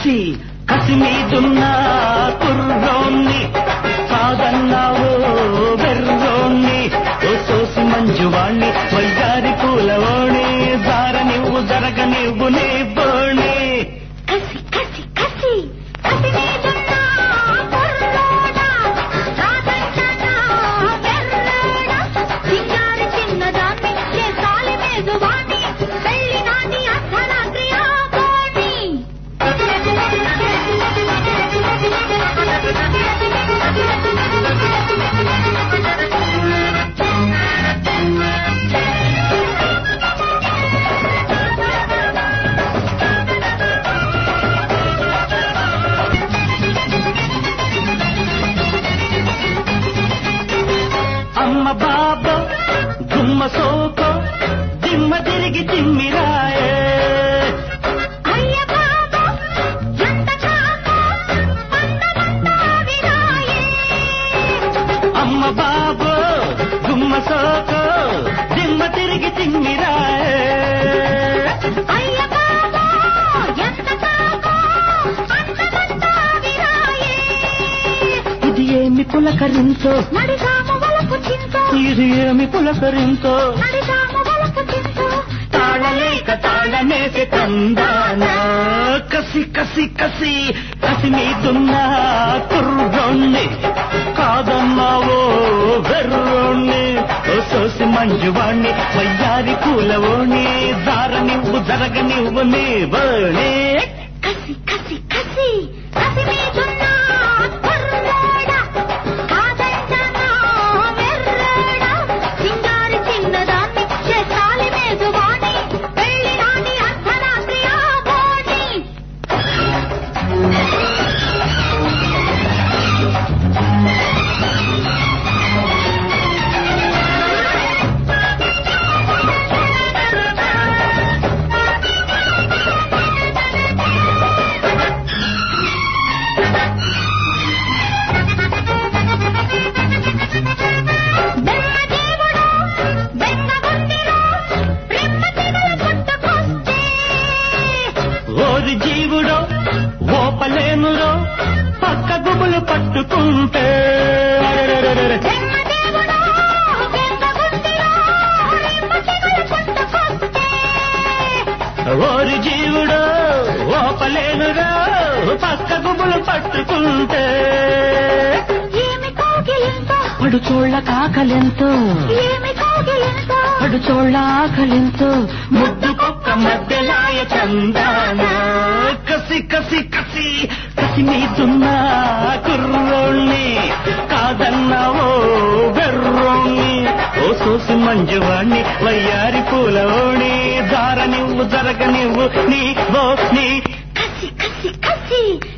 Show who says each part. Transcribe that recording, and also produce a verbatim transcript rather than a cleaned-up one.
Speaker 1: కసి కసి మీదున్న కుర్రోన్ని కాదన్నావో వెర్రోన్ని ఓ సోసి మంజువాణ్ణి వయ్యారి పూలవోణి దార నువ్వు జరగ నువ్వు నీ బోణి
Speaker 2: కసి కసి కసి కసి మీదున్న కుర్రోడా కాదన్నానా వెర్రోడా సింగారి చిన్నదాన్ని చేసాలి మేజువాణి పెళ్లి నాటి అర్ధరాత్రి ఆగోని
Speaker 1: అమ్మ బాబో గుమ్మ సోకో దిమ్మ తిరిగి తిమ్మిరాయే
Speaker 2: అయ్య బాబా ఎంత కాకో పందమంతా విరాయే
Speaker 1: అమ్మ బాబో గుమ్మ సోకో దిమ్మ తిరిగి తిమ్మిరాయే
Speaker 2: అయ్య బాబా ఎంత కాకో పందమంతా విరాయే
Speaker 1: ఇది ఏమి పులకరింతో
Speaker 2: నడిగాము వలకు చింతో
Speaker 1: ఇది ఏమి పులకరింతో
Speaker 2: నడిగాము వలకు చింతో
Speaker 1: తాళలేక తాళనేసి తందానా కసి కసి కసి కసి మీదున్న కుర్రోణ్ణి కాదన్నావో వెర్రోణ్ణి ఓ సోసి మంజువాణ్ణి వయ్యారి పూలవోణి దార నువ్వు జరగ నువ్వు నీ బోణి
Speaker 2: కసి కసి కసి కసి మీదున్న కుర్రోడా కాదంటానా వెర్రోడా సింగారి చిన్నదాన్ని చేసాలి మేజువాణి పెళ్లి నాటి అర్ధరాత్రి ఆగోని బెమ్మదేవుడు బెమ్మగుండిలో బ్రహ్మ తెగల పుట్టుకొస్తే
Speaker 1: ఓరి జీవుడో ఓపలేనురో పక్క గుబులు పట్టుకుంటే అరెరెరెరెరె.
Speaker 2: బెమ్మదేవుడు బెమ్మగుండిలో బ్రహ్మ తెగల పుట్టుకొస్తే
Speaker 1: ఓరి జీవుడో ఓపలేనురో పక్క గుబులు పట్టుకుంటే
Speaker 2: ఏమి కోగిలింతో
Speaker 1: పడు చోళ్ళ కాకలెంతో
Speaker 2: ఏమి కోగిలింతో
Speaker 1: పడు చోళ్ళ ఆకలింతో ముద్దు కుక్క మధ్యలాయ చందానా కసి కసి కసి కసి మీదున్న కుర్రోణ్ణి కాదన్నావో వెర్రోణ్ణి ఓ సోసి మంజువాణ్ణి వయ్యారి పూలవోణి దార నువ్వు జరగ నువ్వు నీ బో నీ
Speaker 2: కసి కసి కసి